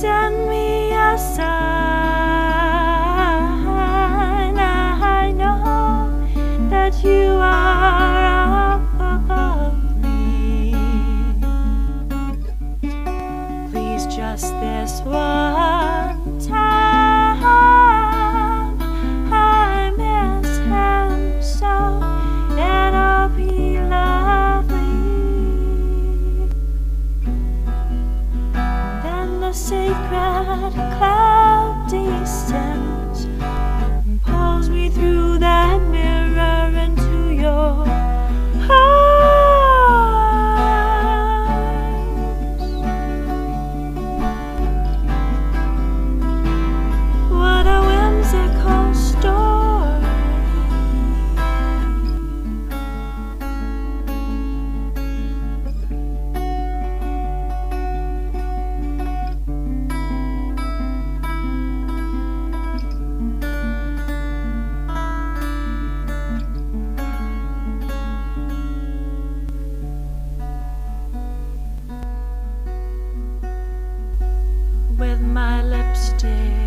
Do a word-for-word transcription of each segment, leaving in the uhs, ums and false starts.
send me a sign. I know that you are up above me. Please, just this one time, I miss him so. It'll be lovely. Then the sacred cloud descends and pulls me through that mirror into your arms. What a whimsical story. With my lipstick,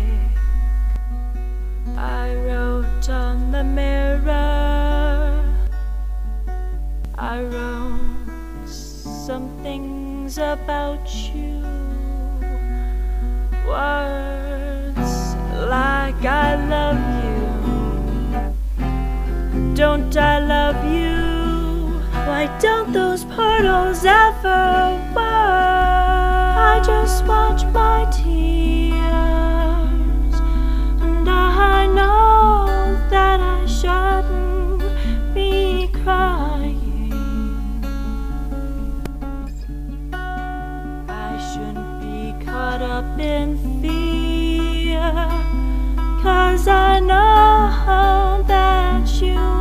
I wrote on the mirror. I wrote some things about you. Words like I love you. Don't I love you? Why don't those portals ever work? I just watch my tears, and I know that I shouldn't be crying. I shouldn't be caught up in fear, 'cause I know that you